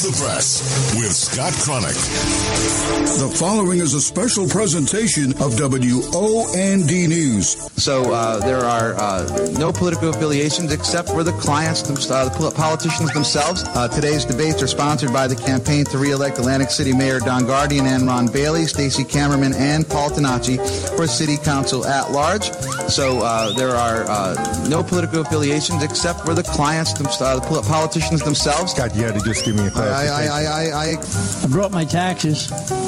Off the Press with Scott Cronick. The following is a special presentation of WOND News. So there are no political affiliations except for the clients, the politicians themselves. Today's debates are sponsored by the campaign to re-elect Atlantic City Mayor Don Guardian and Ron Bailey, Stacey Camerman, and Paul Tonacci for City Council at large. So there are no political affiliations except for the clients, the politicians themselves. Scott, you had to just give me a clarification. I brought my taxes,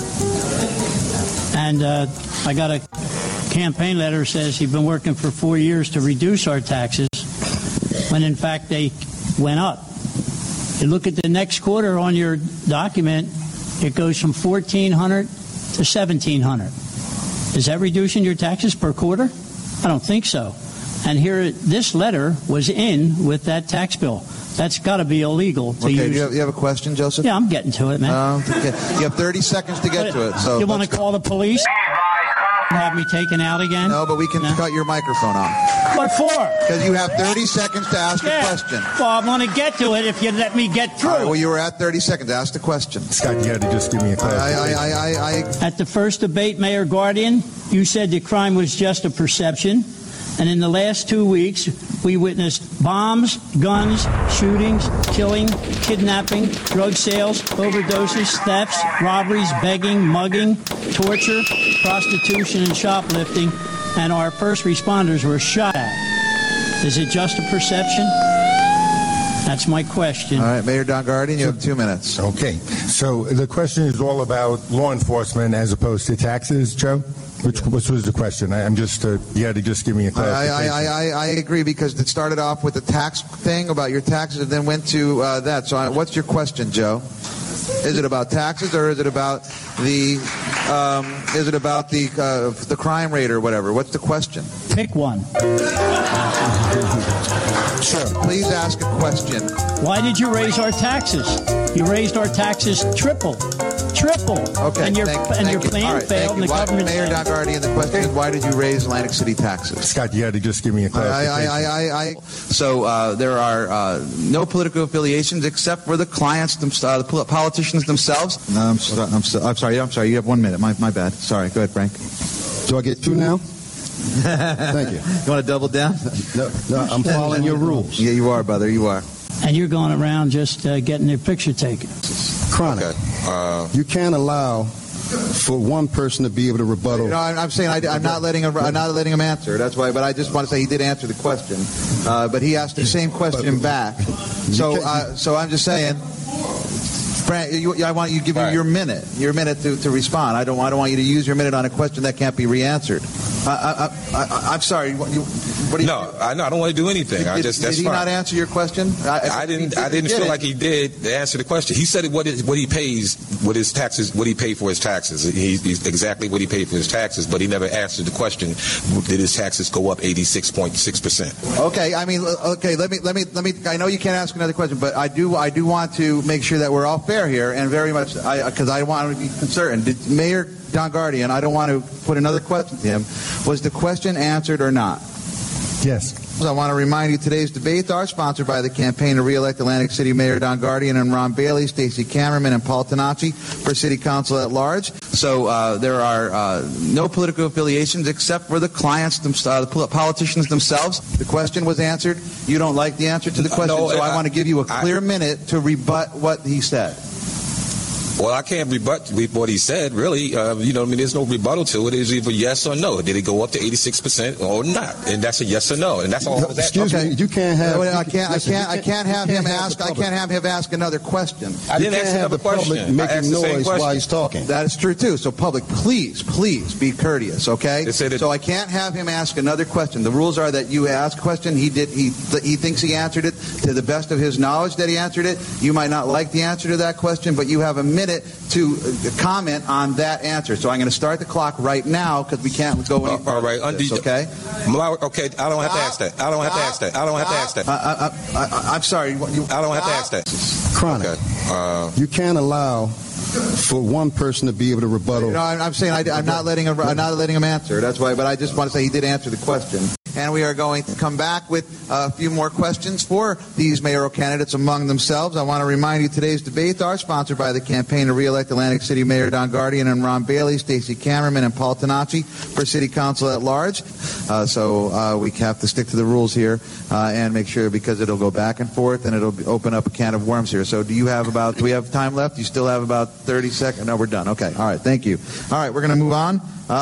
and I got a campaign letter that says he's been working for 4 years to reduce our taxes, when in fact they went up. You look at the next quarter on your document, it goes from $1,400 to $1,700. Is that reducing your taxes per quarter? I don't think so. And here, this letter was in with that tax bill. That's got to be illegal to use. Okay, you have a question, Joseph? Yeah, I'm getting to it, man. Okay. You have 30 seconds to get to it. So you want to call the police? Have me taken out again? No, but we can cut your microphone off. What for? Because you have 30 seconds to ask a question. Well, I'm going to get to it if you let me get through. All right, well, you were at 30 seconds. Ask the question. Scott, you had to just give me a clarification. At the first debate, Mayor Guardian, you said the crime was just a perception. And in the last 2 weeks, we witnessed bombs, guns, shootings, killing, kidnapping, drug sales, overdoses, thefts, robberies, begging, mugging, torture, prostitution, and shoplifting. And our first responders were shot at. Is it just a perception? That's my question. All right, Mayor Don Guardian, you have 2 minutes. Okay. So the question is all about law enforcement as opposed to taxes, Joe? Which was the question? I'm just, you had to just give me a clarification. I agree, because it started off with the tax thing about your taxes and then went to that. So what's your question, Joe? Is it about taxes, or is it about the the crime rate or whatever? What's the question? Pick one. Sure. Please ask a question. Why did you raise our taxes? You raised our taxes triple. Okay. And your plan right, failed. And the government. Mayor Don Guardian, the question is, why did you raise Atlantic City taxes? Scott, you had to just give me a clarification. So there are no political affiliations except for the clients, the politicians themselves. No, I'm sorry. You have 1 minute. My bad. Sorry. Go ahead, Frank. Do I get through now? Thank you. You want to double down? No, I'm following your rules. Yeah, you are, brother. You are. And you're going around just getting their picture taken. Cronick. Okay. You can't allow for one person to be able to rebuttal. No, I'm saying I'm not letting him answer. That's why. But I just want to say he did answer the question, but he asked the same question back. So I'm just saying. Frank, I want you to give me your minute to respond. I don't want you to use your minute on a question that can't be re-answered. I'm sorry. What do you? No, I don't want to do anything. Did he not answer your question? I didn't feel like he did answer the question. He said what he pays with his taxes, what he paid for his taxes. He's exactly what he paid for his taxes, but he never answered the question. Did his taxes go up 86.6%? Okay. I mean, okay. Let me. I know you can't ask another question, but I do want to make sure that we're all fair here, and very much because I want to be certain. Did Mayor Don Guardian, I don't want to put another question to him. Was the question answered or not? Yes. So I want to remind you, today's debates are sponsored by the campaign to re-elect Atlantic City Mayor Don Guardian and Ron Bailey, Stacey Camerman, and Paul Tonacci for City Council at large. So there are no political affiliations except for the clients, the politicians themselves. The question was answered. You don't like the answer to the question, so I want to give you a clear minute to rebut what he said. Well, I can't rebut what he said, really. There's no rebuttal to it. It's either yes or no. Did it go up to 86% or not? And that's a yes or no. And that's all. Excuse me. You can't have. I can't have him ask. I can't have him ask another question. I didn't ask another question. Public making noise while he's talking. That is true too. So, public, please be courteous, okay? So I can't have him ask another question. The rules are that you ask a question. He thinks he answered it to the best of his knowledge that he answered it. You might not like the answer to that question, but you have a minute to comment on that answer. So I'm going to start the clock right now because we can't go any further. All right. Okay? Okay. I don't have to ask that. I don't have to ask that. I'm sorry. I don't have to ask that. Cronick. Okay. You can't allow for one person to be able to rebuttal. I'm saying I'm not letting him answer. That's why. But I just want to say he did answer the question. and we are going to come back with a few more questions for these mayoral candidates among themselves. I want to remind you today's debates are sponsored by the campaign to re-elect Atlantic City Mayor Don Guardian and Ron Bailey, Stacey Camerman, and Paul Tonacci for City Council at large. So we have to stick to the rules here and make sure, because it'll go back and forth and it'll open up a can of worms here. So do we have time left? You still have about 30 seconds? No, we're done. Okay. All right. Thank you. All right. We're going to move on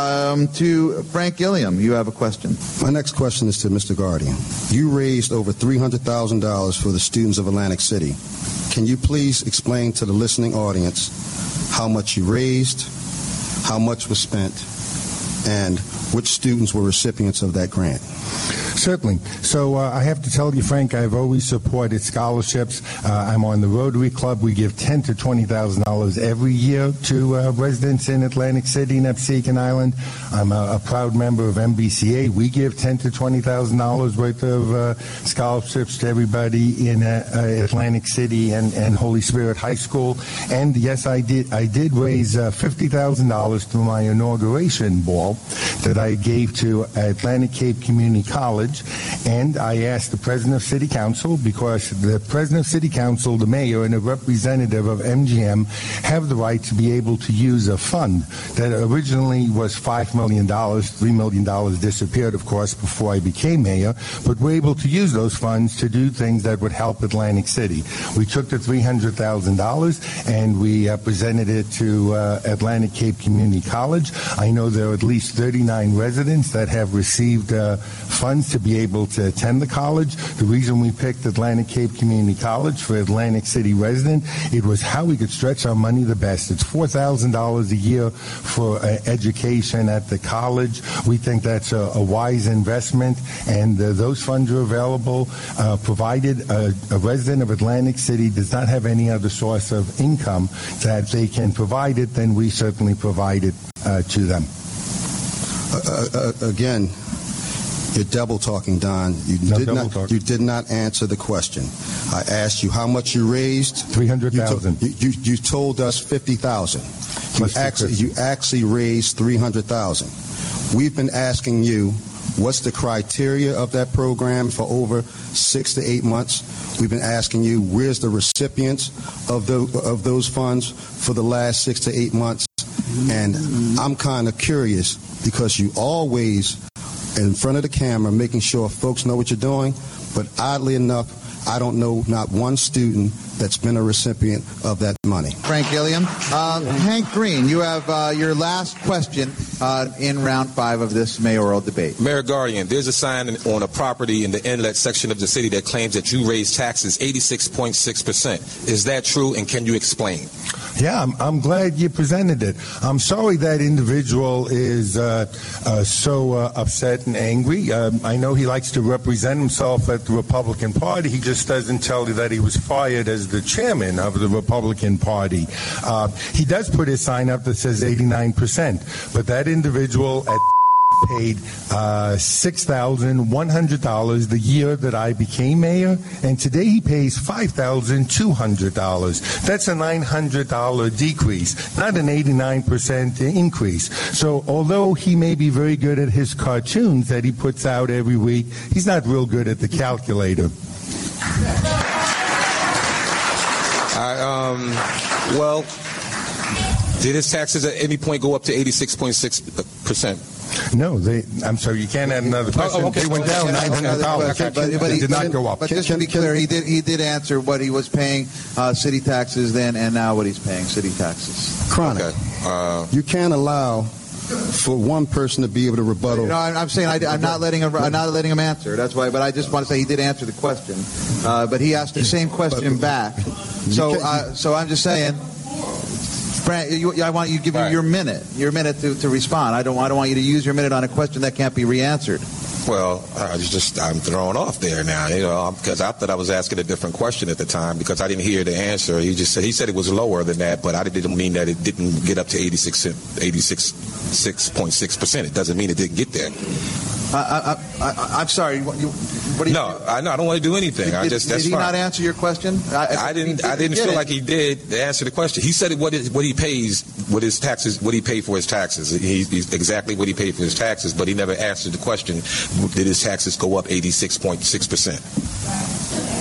to Frank Gilliam. You have a question. My next question is to Mr. Guardian. You raised over $300,000 for the students of Atlantic City. Can you please explain to the listening audience how much you raised, how much was spent, and which students were recipients of that grant? Certainly. So I have to tell you, Frank, I've always supported scholarships. I'm on the Rotary Club. We give $10,000 to $20,000 every year to residents in Atlantic City and Absecon Island. I'm a proud member of MBCA. We give $10,000 to $20,000 worth of scholarships to everybody in Atlantic City and Holy Spirit High School. And yes, I did raise $50,000 through my inauguration ball that I gave to Atlantic Cape Community College. And I asked the President of City Council, because the President of City Council, the mayor, and a representative of MGM have the right to be able to use a fund that originally was $5 million. $3 million disappeared, of course, before I became mayor. But we're able to use those funds to do things that would help Atlantic City. We took the $300,000 and we presented it to Atlantic Cape Community College. I know there are at least 39 residents that have received funds to be able to attend the college. The reason we picked Atlantic Cape Community College for Atlantic City resident, it was how we could stretch our money the best. It's $4,000 a year for education at the college. We think that's a wise investment, and those funds are available provided a resident of Atlantic City does not have any other source of income that they can provide it, then we certainly provide it to them. Again, you're double talking, Don. You did not answer the question. I asked you how much you raised. $300,000. You told us $50,000. You actually raised $300,000. We've been asking you, what's the criteria of that program for over 6 to 8 months? We've been asking you, where's the recipients of those funds for the last 6 to 8 months? And I'm kind of curious, because you always in front of the camera making sure folks know what you're doing, but oddly enough, I don't know not one student that's been a recipient of that money. Frank Gilliam. Hank Green, you have your last question in round 5 of this mayoral debate. Mayor Guardian, there's a sign on a property in the inlet section of the city that claims that you raised taxes 86.6%. Is that true, and can you explain? Yeah, I'm glad you presented it. I'm sorry that individual is so upset and angry. I know he likes to represent himself at the Republican Party. He just doesn't tell you that he was fired as the chairman of the Republican Party. He does put his sign up that says 89%, but that individual paid $6,100 the year that I became mayor, and today he pays $5,200. That's a $900 decrease, not an 89% increase. So although he may be very good at his cartoons that he puts out every week, he's not real good at the calculator. Well, did his taxes at any point go up to 86.6%? No, I'm sorry, you can't add another question. They went down $900. But it did not go up. But just to be clear, he did answer what he was paying city taxes then, and now what he's paying city taxes. Chronic. Okay. You can't allow for one person to be able to rebuttal. No, I'm saying I'm not letting him answer. That's why. But I just want to say he did answer the question, but he asked the same question back. So I'm just saying. Frank, I want you to give me your minute to respond. I don't want you to use your minute on a question that can't be re-answered. Well, I'm thrown off there now, because I thought I was asking a different question at the time because I didn't hear the answer. He said it was lower than that, but I didn't mean that it didn't get up to 86.6%. It doesn't mean it didn't get there. I'm sorry. What do you? No, I don't want to do anything. Did he not answer your question? I didn't feel like he did answer the question. He said what he pays, what his taxes, what he paid for his taxes. He's exactly what he paid for his taxes, but he never answered the question: did his taxes go up 86.6%?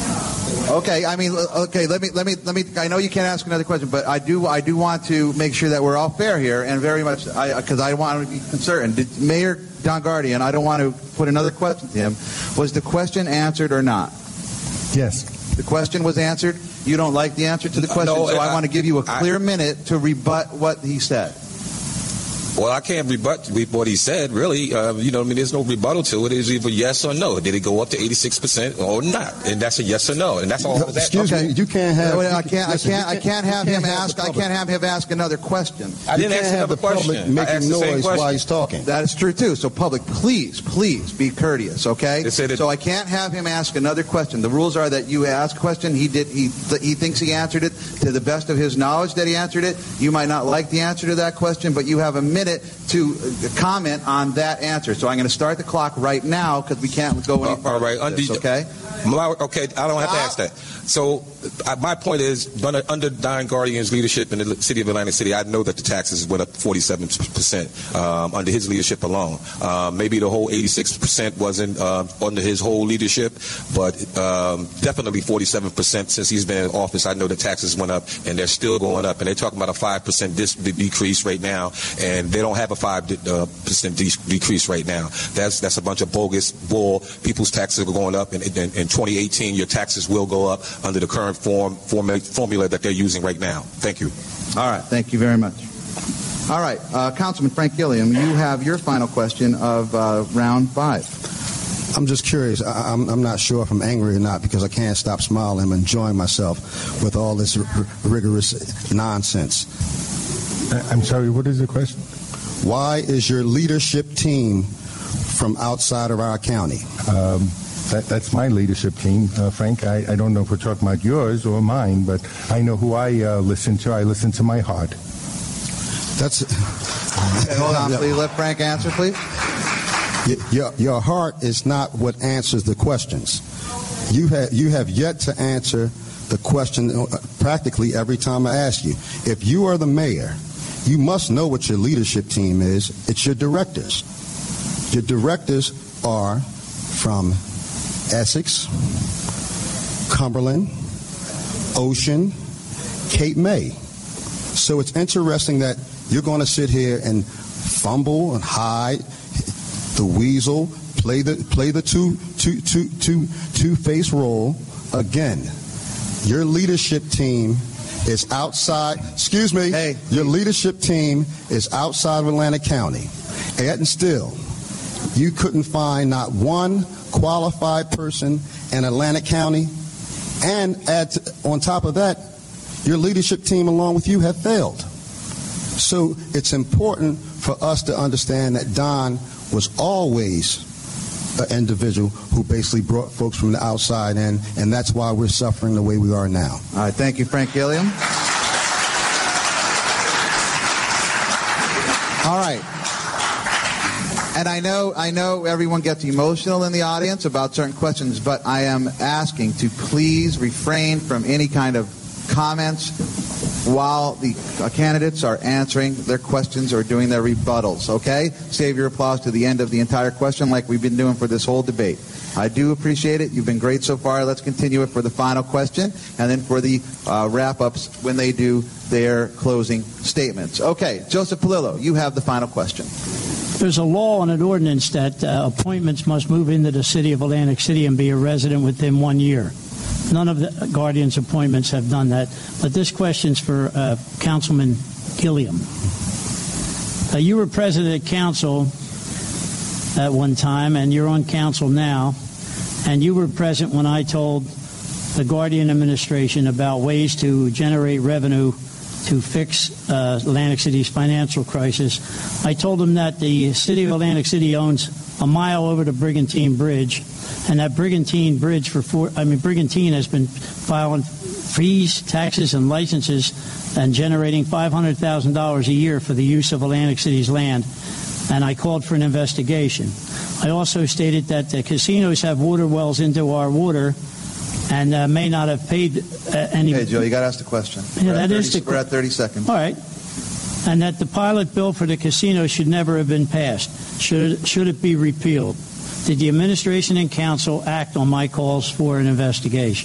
Okay, I mean, okay. Let me. I know you can't ask another question, but I do want to make sure that we're all fair here, and very much because I want to be concerned. Did Mayor Dongardian, I don't want to put another question to him. Was the question answered or not? Yes. The question was answered. You don't like the answer to the question, so I want to give you a clear minute to rebut what he said. Well, I can't rebut what he said, really. There's no rebuttal to it. It's either yes or no. Did it go up to 86% or not? And that's a yes or no. And that's all. Excuse me. You can't have. I can't have him ask. I can't have him ask another question. I didn't ask another question. Making noise while he's talking. That is true too. So, public, please be courteous. Okay. So I can't have him ask another question. The rules are that you ask a question. He thinks he answered it to the best of his knowledge that he answered it. You might not like the answer to that question, but you have a minute to comment on that answer. So I'm going to start the clock right now because we can't go any further. All right. Okay? Okay, I don't have to ask that. So my point is, under Dongardian's leadership in the city of Atlantic City, I know that the taxes went up 47% under his leadership alone. Maybe the whole 86% wasn't under his whole leadership, but definitely 47% since he's been in office. I know the taxes went up, and they're still going up. And they're talking about a 5% decrease right now, and they don't have a 5% decrease right now. That's a bunch of bogus bull. People's taxes are going up, and in 2018, your taxes will go up under the current formula that they're using right now. Thank you. All right. Thank you very much. All right. Councilman Frank Gilliam, you have your final question of round 5. I'm just curious. I'm not sure if I'm angry or not because I can't stop smiling and enjoying myself with all this rigorous nonsense. I'm sorry, what is the question? Why is your leadership team from outside of our county? That's my leadership team, Frank. I don't know if we're talking about yours or mine, but I know who I listen to. I listen to my heart. That's. Okay, hold on, please. Let Frank answer, please. Your heart is not what answers the questions. You have yet to answer the question practically every time I ask you. If you are the mayor, you must know what your leadership team is. It's your directors. Your directors are from Essex, Cumberland, Ocean, Cape May. So it's interesting that you're going to sit here and fumble and hide the weasel, play the two-face role again. Your leadership team is outside. Excuse me. Hey. Your leadership team is outside of Atlantic County, and still, you couldn't find not one qualified person in Atlantic County, and on top of that, your leadership team along with you have failed. So it's important for us to understand that Don was always an individual who basically brought folks from the outside in, and that's why we're suffering the way we are now. All right, thank you, Frank Gilliam. All right. And I know everyone gets emotional in the audience about certain questions, but I am asking to please refrain from any kind of comments while the candidates are answering their questions or doing their rebuttals, okay? Save your applause to the end of the entire question like we've been doing for this whole debate. I do appreciate it. You've been great so far. Let's continue it for the final question and then for the wrap-ups when they do their closing statements. Okay, Joseph Palillo, you have the final question. There's a law and an ordinance that appointments must move into the city of Atlantic City and be a resident within 1 year. None of the Guardian's appointments have done that. But this question's for Councilman Gilliam. You were president of council at one time, and you're on council now. And you were present when I told the Guardian administration about ways to generate revenue to fix Atlantic City's financial crisis. I told them that the city of Atlantic City owns a mile over the Brigantine Bridge, and that Brigantine Bridge Brigantine has been filing fees, taxes, and licenses and generating $500,000 a year for the use of Atlantic City's land. and I called for an investigation. I also stated that the casinos have water wells into our water and may not have paid any... Hey, Joe, you got to ask the question. Yeah, We're at 30 seconds. All right. And that the pilot bill for the casino should never have been passed. Should it be repealed? Did the administration and council act on my calls for an investigation?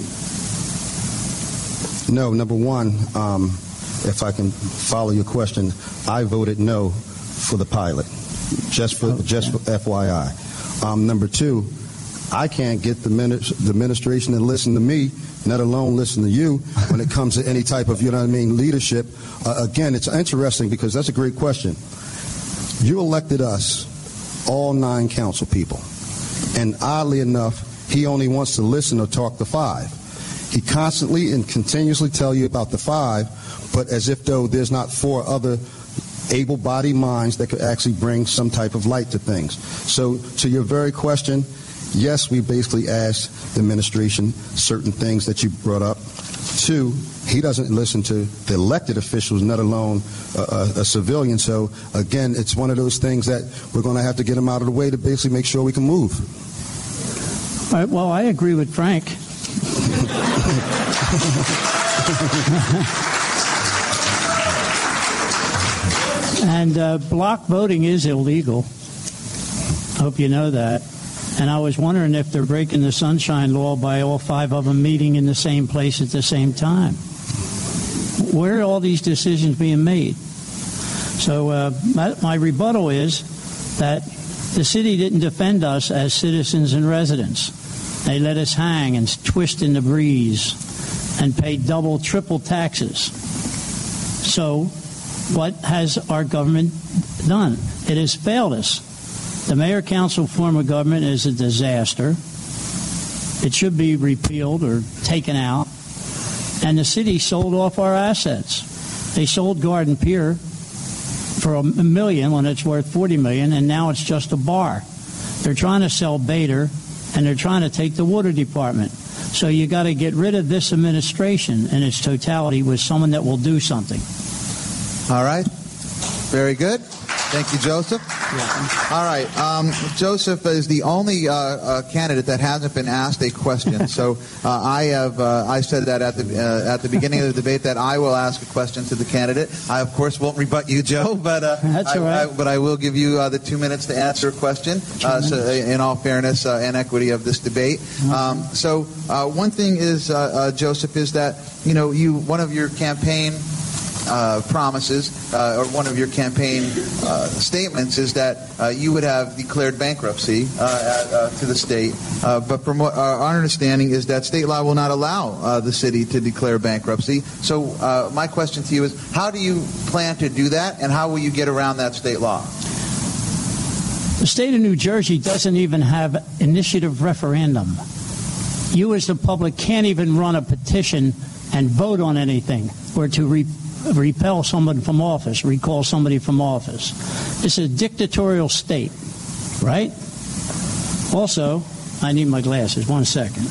No. Number one, if I can follow your question, I voted no for the pilot, just for FYI. Number two, I can't get the administration to listen to me, let alone listen to you when it comes to any type of, leadership. Again, it's interesting because that's a great question. You elected us, all 9 council people, and oddly enough, he only wants to listen or talk to 5. He constantly and continuously tell you about the 5, but as if though there's not 4 other able-bodied minds that could actually bring some type of light to things. So to your very question, yes, we basically asked the administration certain things that you brought up. 2, he doesn't listen to the elected officials, let alone a civilian. So, again, it's one of those things that we're going to have to get him out of the way to basically make sure we can move. All right, well, I agree with Frank. And block voting is illegal. I hope you know that. And I was wondering if they're breaking the Sunshine Law by all 5 of them meeting in the same place at the same time. Where are all these decisions being made? So my rebuttal is that the city didn't defend us as citizens and residents. They let us hang and twist in the breeze and pay double, triple taxes. So what has our government done? It has failed us. The mayor-council form of government is a disaster. It should be repealed or taken out. And the city sold off our assets. They sold Garden Pier for $1 million when it's worth $40 million, and now it's just a bar. They're trying to sell Bader, and they're trying to take the water department. So you got to get rid of this administration in its totality with someone that will do something. All right. Very good. Thank you, Joseph. Yeah. All right. Joseph is the only candidate that hasn't been asked a question. So I said that at the beginning of the debate that I will ask a question to the candidate. I, of course, won't rebut you, Joe, but that's all right. But I will give you the 2 minutes to answer a question. So in all fairness and equity of this debate. So one thing is, Joseph, is that one of your campaign promises or one of your campaign statements is that you would have declared bankruptcy to the state. But from what our understanding is that state law will not allow the city to declare bankruptcy. So my question to you is, how do you plan to do that, and how will you get around that state law? The state of New Jersey doesn't even have initiative referendum. You as the public can't even run a petition and vote on anything or to repel someone from office, recall somebody from office. It's a dictatorial state, right? Also, I need my glasses. 1 second.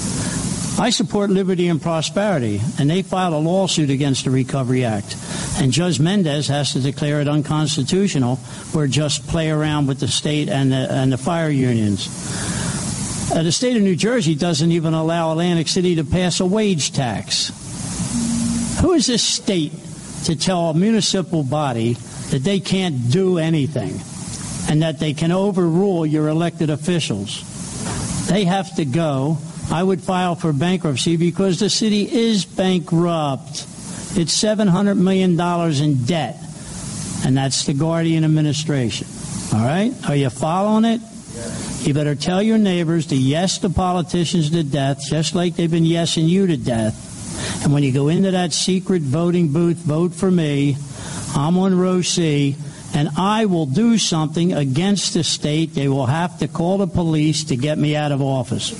I support liberty and prosperity, and they filed a lawsuit against the Recovery Act. And Judge Mendez has to declare it unconstitutional or just play around with the state and the fire unions. The state of New Jersey doesn't even allow Atlantic City to pass a wage tax. Who is this state to tell a municipal body that they can't do anything and that they can overrule your elected officials? They have to go. I would file for bankruptcy because the city is bankrupt. It's $700 million in debt, and that's the Guardian administration. All right? Are you following it? You better tell your neighbors to yes the politicians to death, just like they've been yesing you to death. And when you go into that secret voting booth, vote for me. I'm on row C, and I will do something against the state. They will have to call the police to get me out of office.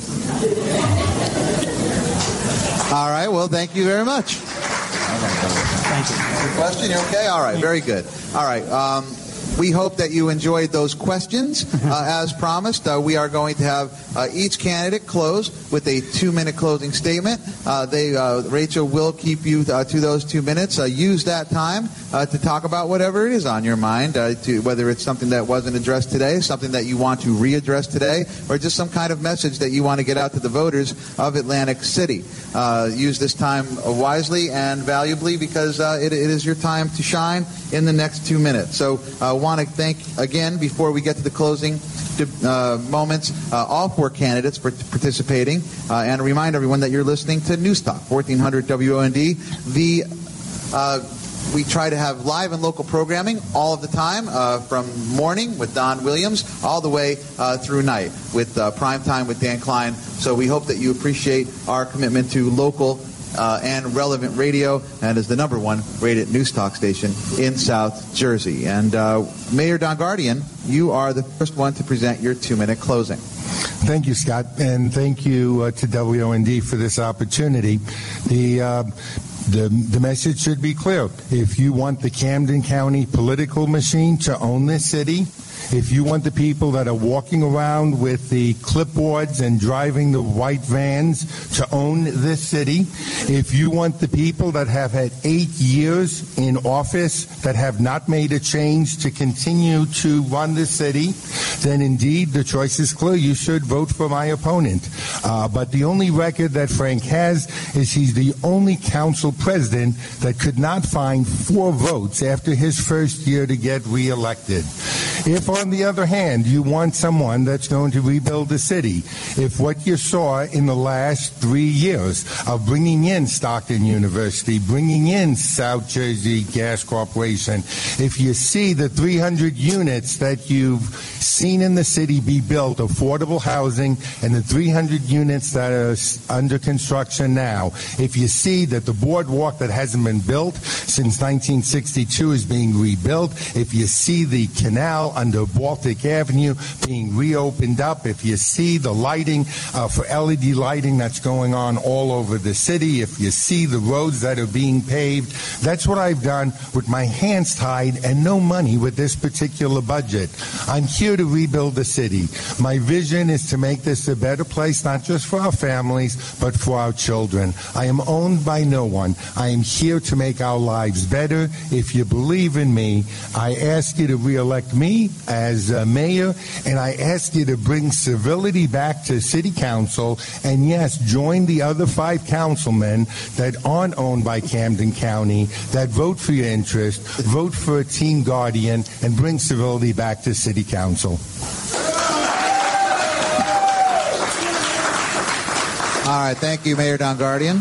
All right. Well, thank you very much. Thank you. Your question? You okay? All right. Very good. All right. We hope that you enjoyed those questions. As promised, we are going to have each candidate close with a 2-minute closing statement. Rachel will keep you to those 2 minutes. Use that time to talk about whatever it is on your mind, whether it's something that wasn't addressed today, something that you want to readdress today, or just some kind of message that you want to get out to the voters of Atlantic City. Use this time wisely and valuably, because it is your time to shine in the next 2 minutes. So I want to thank again, before we get to the closing moments, all 4 candidates for participating, and remind everyone that you're listening to Newstalk 1400 WOND. We try to have live and local programming all of the time, from morning with Don Williams all the way through night with Prime Time with Dan Klein. So we hope that you appreciate our commitment to local and relevant radio, and is the #1 rated news talk station in South Jersey. And Mayor Dongardian, you are the first one to present your 2-minute closing. Thank you, Scott, and thank you to WOND for this opportunity. The message should be clear. If you want the Camden County political machine to own this city, if you want the people that are walking around with the clipboards and driving the white vans to own this city, if you want the people that have had 8 years in office that have not made a change to continue to run the city, then indeed the choice is clear. You should vote for my opponent. But the only record that Frank has is he's the only council president that could not find 4 votes after his first year to get reelected. If, on the other hand, you want someone that's going to rebuild the city, if what you saw in the last 3 years of bringing in Stockton University, bringing in South Jersey Gas Corporation, if you see the 300 units that you've seen in the city be built, affordable housing, and the 300 units that are under construction now, if you see that the boardwalk that hasn't been built since 1962 is being rebuilt, if you see the canal under Baltic Avenue being reopened up, if you see the lighting for LED lighting that's going on all over the city, if you see the roads that are being paved, that's what I've done with my hands tied and no money with this particular budget. I'm here to rebuild the city. My vision is to make this a better place, not just for our families, but for our children. I am owned by no one. I am here to make our lives better. If you believe in me, I ask you to reelect me as mayor, and I ask you to bring civility back to city council, and yes, join the other 5 councilmen that aren't owned by Camden County, that vote for your interest, vote for a team guardian, and bring civility back to city council. All right, thank you, Mayor Dongardian.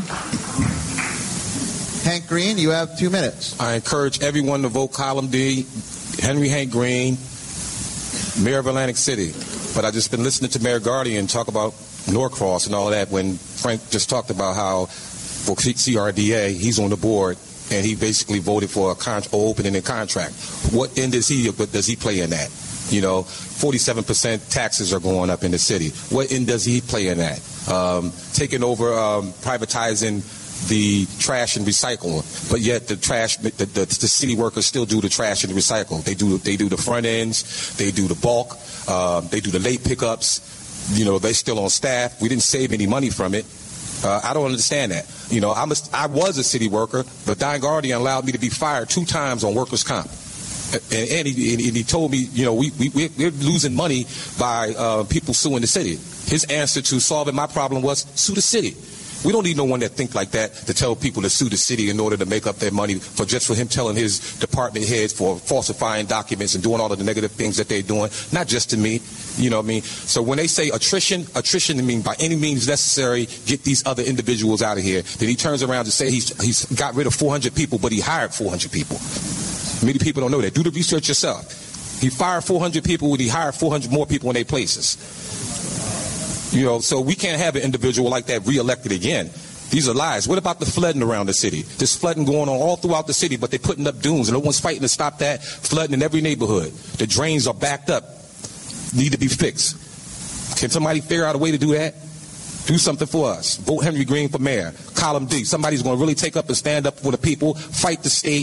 Hank Green, you have 2 minutes. I encourage everyone to vote column D, Henry Hank Green, Mayor of Atlantic City. But I've just been listening to Mayor Guardian talk about Norcross and all of that when Frank just talked about how for CRDA, he's on the board, and he basically voted for opening a contract. What end does he play in that? 47% taxes are going up in the city. What end does he play in that? Taking over, privatizing the trash and recycle, but yet the city workers still do the trash and the recycle. They do the front ends, they do the bulk, they do the late pickups. They still on staff. We didn't save any money from it. I don't understand that. I was a city worker, but Dongardian allowed me to be fired 2 times on workers' comp. And he told me, we're losing money by people suing the city. His answer to solving my problem was sue the city. We don't need no one that think like that to tell people to sue the city in order to make up their money for him telling his department heads for falsifying documents and doing all of the negative things that they're doing, not just to me. You know what I mean? So when they say attrition means by any means necessary, get these other individuals out of here. Then he turns around to say he's got rid of 400 people, but he hired 400 people. Many people don't know that. Do the research yourself. He fired 400 people, and he hired 400 more people in their places. So we can't have an individual like that reelected again. These are lies. What about the flooding around the city? There's flooding going on all throughout the city, but they're putting up dunes, and no one's fighting to stop that flooding in every neighborhood. The drains are backed up, need to be fixed. Can somebody figure out a way to do that? Do something for us. Vote Henry Green for mayor. Column D. Somebody's going to really take up and stand up for the people, fight the state,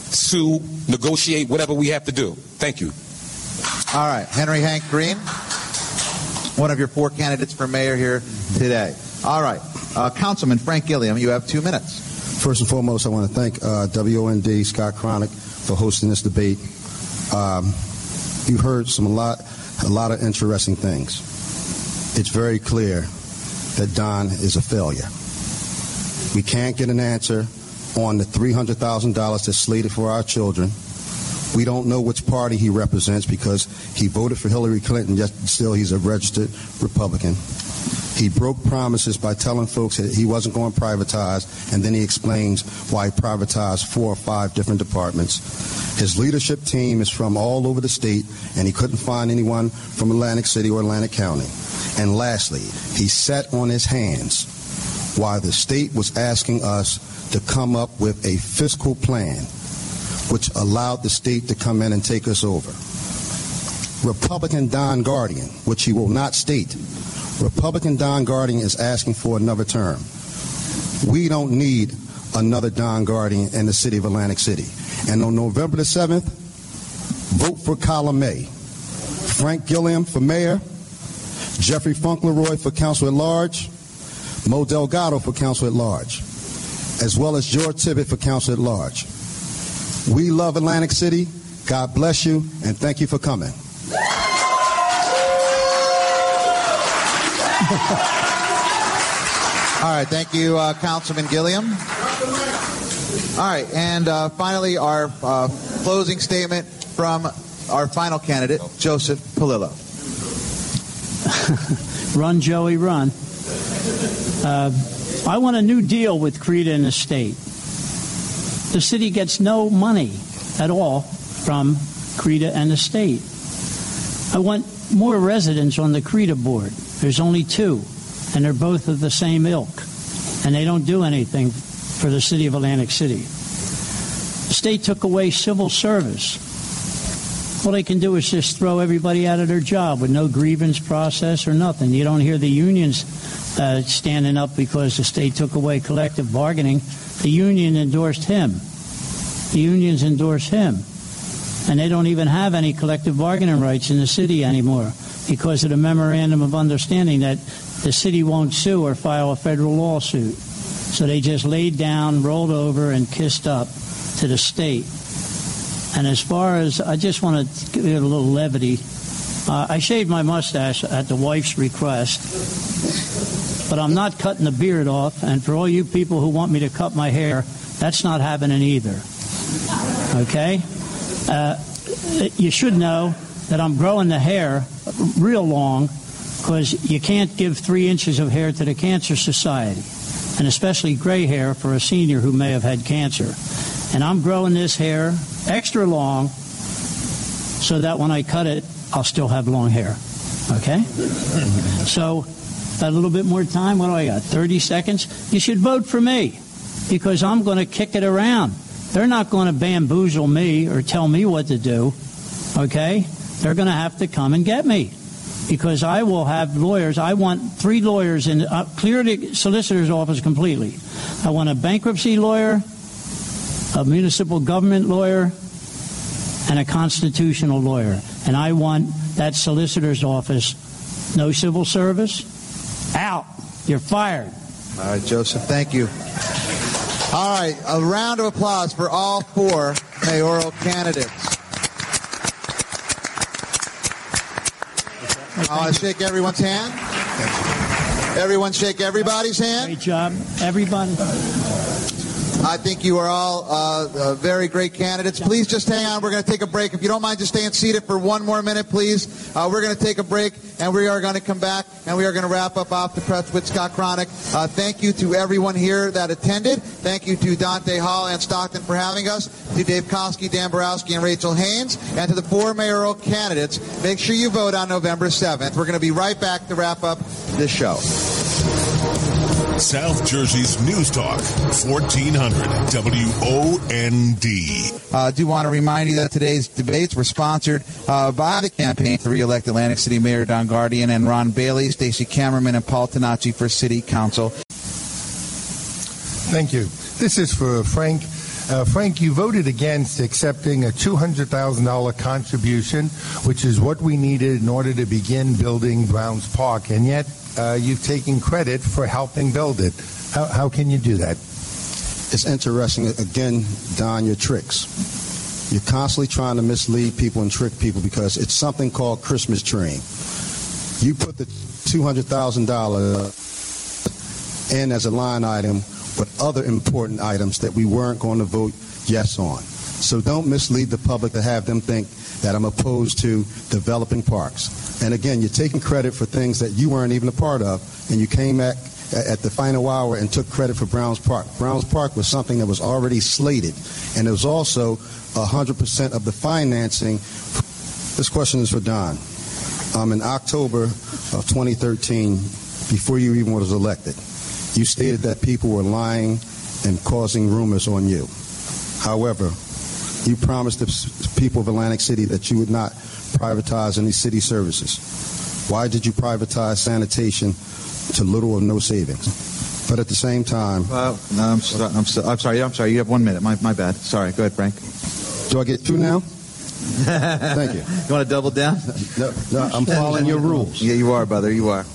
sue, negotiate, whatever we have to do. Thank you. All right, Henry Hank Green, one of your 4 candidates for mayor here today. All right, Councilman Frank Gilliam, you have 2 minutes. First and foremost, I want to thank WOND, Scott Cronick, for hosting this debate. You've heard a lot of interesting things. It's very clear that Don is a failure. We can't get an answer on the $300,000 that's slated for our children. We don't know which party he represents because he voted for Hillary Clinton, yet still he's a registered Republican. He broke promises by telling folks that he wasn't going to privatize, and then he explains why he privatized 4 or 5 different departments. His leadership team is from all over the state, and he couldn't find anyone from Atlantic City or Atlantic County. And lastly, he sat on his hands while the state was asking us to come up with a fiscal plan which allowed the state to come in and take us over. Republican Don Guardian, which he will not state, Republican Don Guardian is asking for another term. We don't need another Don Guardian in the city of Atlantic City. And on November the 7th, vote for Column A. Frank Gilliam for mayor, Jeffrey Fauntleroy for council at large, Mo Delgado for council at large, as well as George Tibbet for council at large. We love Atlantic City. God bless you, and thank you for coming. All right, thank you, Councilman Gilliam. All right, and finally, our closing statement from our final candidate, Joseph Palillo. Run, Joey, run. I want a new deal with CREDA and the state. The city gets no money at all from CREDA and the state. I want more residents on the CREDA board. There's only 2, and they're both of the same ilk, and they don't do anything for the city of Atlantic City. The state took away civil service. All they can do is just throw everybody out of their job with no grievance process or nothing. You don't hear the unions standing up because the state took away collective bargaining. The union endorsed him. The unions endorse him. And they don't even have any collective bargaining rights in the city anymore because of the memorandum of understanding that the city won't sue or file a federal lawsuit. So they just laid down, rolled over, and kissed up to the state. And as far as, I just want to give you a little levity. I shaved my mustache at the wife's request, but I'm not cutting the beard off. And for all you people who want me to cut my hair, that's not happening either. Okay? You should know that I'm growing the hair real long because you can't give 3 inches of hair to the Cancer Society, and especially gray hair for a senior who may have had cancer. And I'm growing this hair extra long so that when I cut it, I'll still have long hair. Okay? So, a little bit more time. What do I got? 30 seconds? You should vote for me because I'm going to kick it around. They're not going to bamboozle me or tell me what to do. Okay? They're going to have to come and get me because I will have lawyers. I want 3 lawyers in clear the solicitor's office completely. I want a bankruptcy lawyer, a municipal government lawyer, and a constitutional lawyer. And I want that solicitor's office, no civil service, out. You're fired. All right, Joseph, thank you. All right, a round of applause for all 4 mayoral candidates. I want to shake everyone's hand. Everyone shake everybody's hand. Great job, everybody. I think you are all very great candidates. Please just hang on. We're going to take a break. If you don't mind just staying seated for 1 more minute, please. We're going to take a break, and we are going to come back, and we are going to wrap up off the press with Scott Cronick. Thank you to everyone here that attended. Thank you to Dante Hall and Stockton for having us, to Dave Koski, Dan Borowski, and Rachel Haynes, and to the 4 mayoral candidates. Make sure you vote on November 7th. We're going to be right back to wrap up this show. South Jersey's News Talk, 1400 WOND. I do want to remind you that today's debates were sponsored by the campaign to re-elect Atlantic City Mayor Don Guardian and Ron Bailey, Stacey Camerman, and Paul Tonacci for City Council. Thank you. This is for Frank. Frank, you voted against accepting a $200,000 contribution, which is what we needed in order to begin building Browns Park, and yet you've taken credit for helping build it. How can you do that? It's interesting. Again, Don, your tricks. You're constantly trying to mislead people and trick people because it's something called Christmas train. You put the $200,000 in as a line item with other important items that we weren't going to vote yes on. So don't mislead the public to have them think that I'm opposed to developing parks. And again, you're taking credit for things that you weren't even a part of, and you came back at the final hour and took credit for Browns Park. Browns Park was something that was already slated, and it was also 100% of the financing. This question is for Don. In October of 2013, before you even was elected, you stated that people were lying and causing rumors on you. However, you promised the people of Atlantic City that you would not privatize any city services. Why did you privatize sanitation to little or no savings? But at the same time... no, I'm sorry. You have 1 minute. My bad. Sorry. Go ahead, Frank. Do I get two now? Thank you. You want to double down? No, I'm following your rules. Yeah, you are, brother. You are.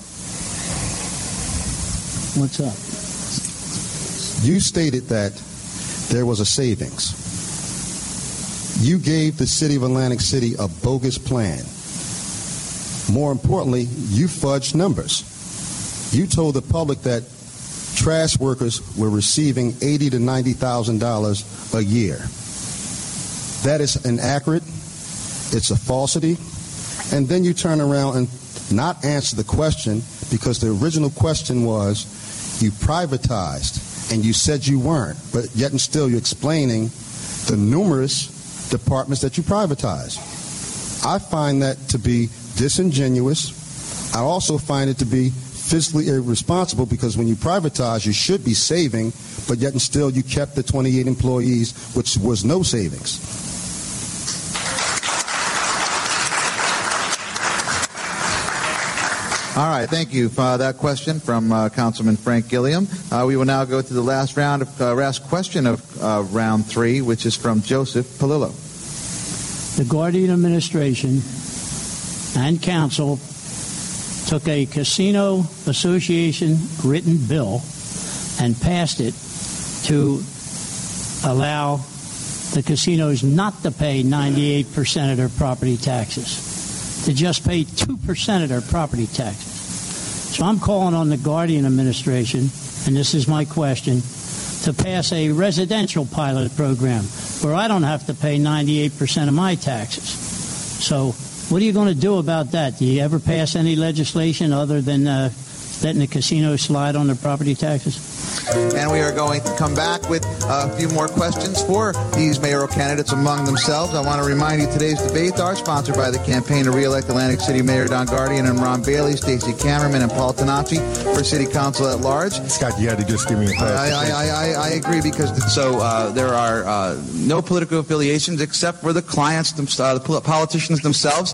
What's up? You stated that there was a savings. You gave the city of Atlantic City a bogus plan. More importantly, you fudged numbers. You told the public that trash workers were receiving $80,000 to $90,000 a year. That is inaccurate. It's a falsity. And then you turn around and not answer the question, because the original question was you privatized, and you said you weren't, but yet and still you're explaining the numerous departments that you privatized. I find that to be disingenuous. I also find it to be fiscally irresponsible, because when you privatize, you should be saving, but yet and still you kept the 28 employees, which was no savings. All right, thank you for that question from Councilman Frank Gilliam. We will now go to the last question of round 3, which is from Joseph Palillo. The Guardian administration and council took a casino association written bill and passed it to allow the casinos not to pay 98% of their property taxes, to just pay 2% of their property taxes. So I'm calling on the Guardian administration, and this is my question, to pass a residential pilot program where I don't have to pay 98% of my taxes. So what are you going to do about that? Do you ever pass any legislation other than letting the casinos slide on their property taxes? And we are going to come back with a few more questions for these mayoral candidates among themselves. I want to remind you today's debates are sponsored by the campaign to re-elect Atlantic City Mayor Don Guardian and Ron Bailey, Stacey Camerman, and Paul Tonacci for City Council at large. Scott, you had to just give me a clarification. I agree, because there are no political affiliations except for the clients, the politicians themselves.